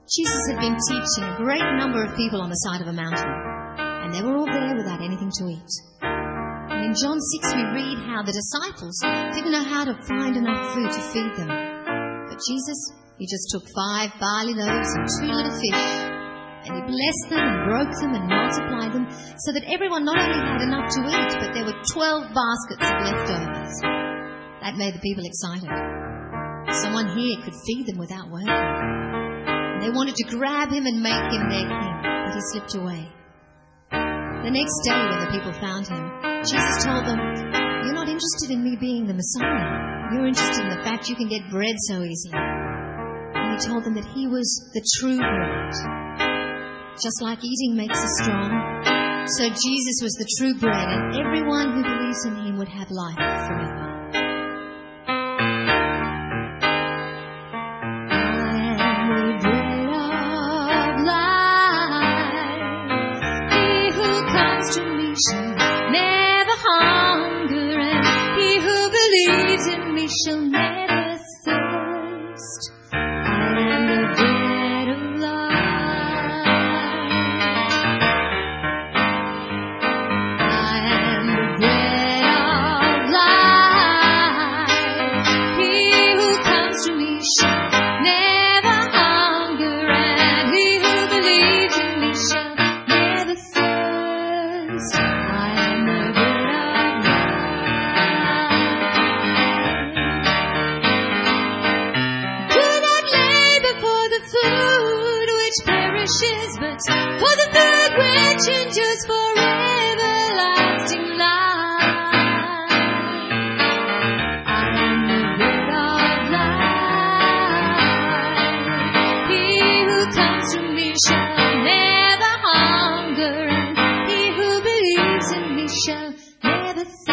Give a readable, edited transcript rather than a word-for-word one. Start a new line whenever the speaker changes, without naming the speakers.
Jesus had been teaching a great number of people on the side of a mountain, and they were all there without anything to eat. And in John 6 we read how the disciples didn't know how to find enough food to feed them. But Jesus, he just took 5 barley loaves and 2 little fish, and he blessed them and broke them and multiplied them so that everyone not only had enough to eat, but there were 12 baskets of leftovers. That made the people excited. Someone here could feed them without working. And they wanted to grab him and make him their king, but he slipped away. The next day when the people found him, Jesus told them, "You're not interested in me being the Messiah. You're interested in the fact you can get bread so easily." And he told them that he was the true bread. Just like eating makes us strong, so Jesus was the true bread, and everyone who believes in him would have life forever.
Shall never thirst. I am the bread of life. I am the bread of life. He who comes to me shall never hunger, and he who believes in me shall never thirst. I am the bread of life. But for the food which endures for everlasting life. I am the bread of life. He who comes to me shall never hunger, and he who believes in me shall never thirst.